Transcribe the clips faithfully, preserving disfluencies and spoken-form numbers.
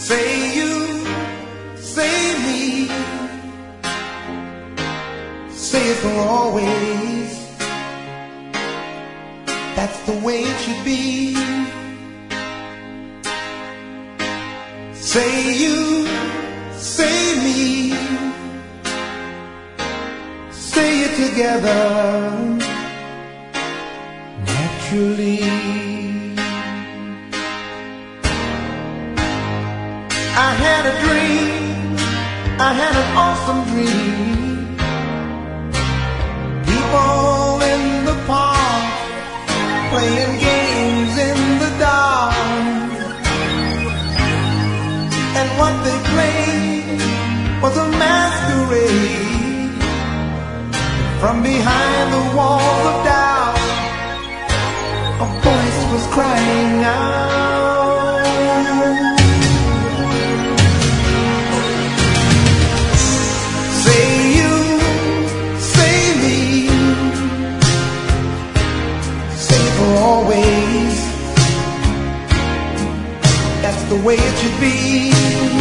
Say you, say me, say it for always. That's the way it should be. Say you, say me, say it together naturally. I had a dream, I had an awesome dream. People in the park playing games in the dark, and what they played was a masquerade. From behind the walls of doubt, a voice was crying out. Always, that's the way it should be.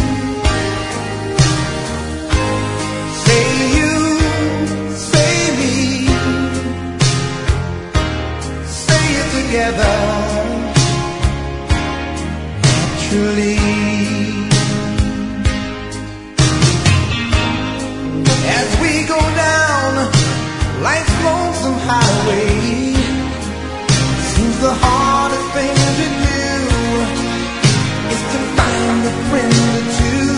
Say you, say me, say it together naturally. As we go down life's lonesome highway, the hardest thing to do is to find a friend or two.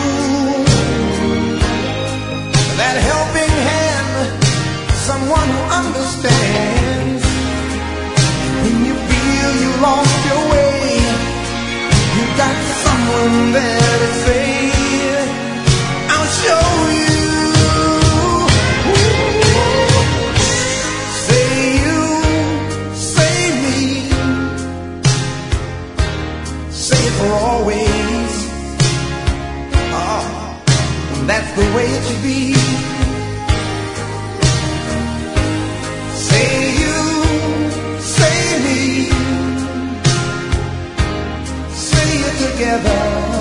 That helping hand, someone who understands. When you feel you lost your way, you got someone there to say, I'll show you. For always, oh, that's the way it should be. Say you, say me, say it together.